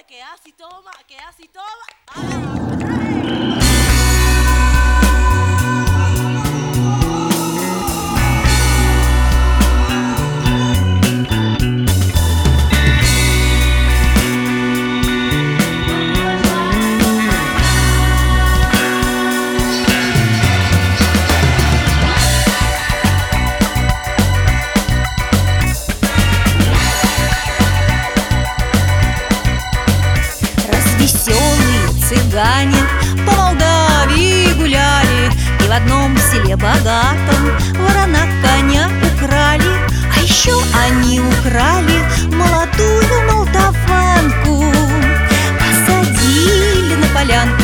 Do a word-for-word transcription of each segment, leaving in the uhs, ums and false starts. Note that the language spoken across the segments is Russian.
que así toma, que así toma. ¡Ay! Веселые цыгане по Молдавии гуляли, и в одном селе богатом ворона коня украли. А еще они украли молодую молдаванку, посадили на полянку,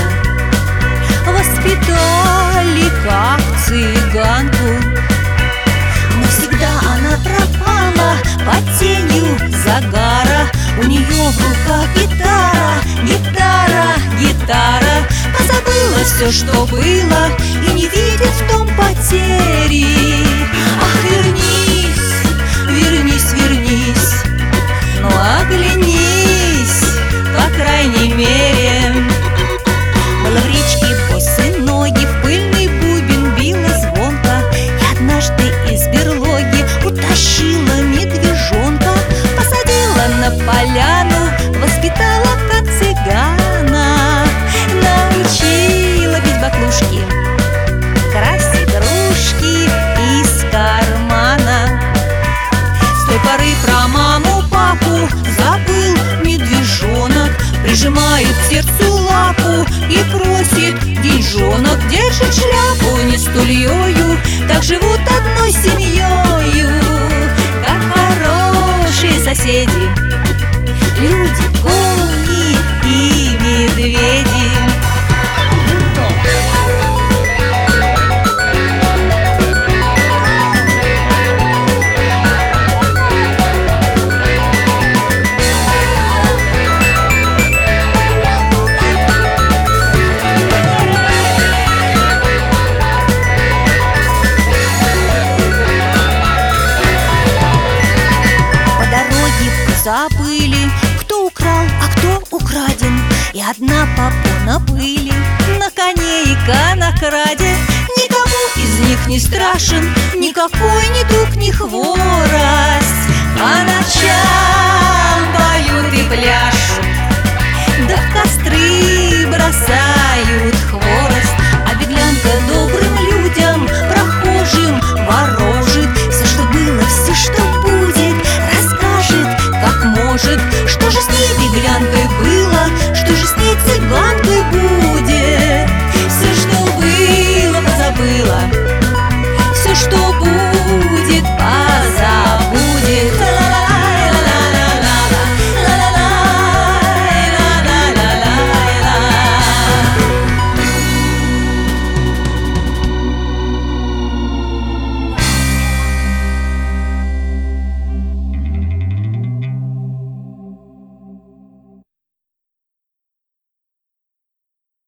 воспитали как цыганку. Но всегда она пропала под тенью загара. У нее в руках гитара, гитара, гитара. Позабыла все, что было, и не видит в том потери. Ах, вернись, вернись, вернись, ну оглянись, по крайней мере. Было в речке босые ноги, в пыльный бубен била звонко, и однажды из берлоги утащила медвежонка. Посадила на поляну, воспитала как цыгана, научила бить баклушки, красть игрушки из кармана. С той поры про маму, папу забыл медвежонок, прижимает к сердцу лапу и просит деньжонок. Держит шляпу не с тульёю, так живут одной семьёю, как хорошие соседи, люди, кони и медведи. Забыли, кто украл, а кто украден, и одна попона были на коне и конокраде. Никому из них не страшен никакой ни дух, ни хворост. По ночам поют и пляшут, да в костры бросают хворост. А беглянка добрым людям, прохожим ворожит все, что было, все, что будет, расскажет, как может. Что же с ней беглянкой было, что же с ней цыганкой будет? Все, что было, позабыла, все, что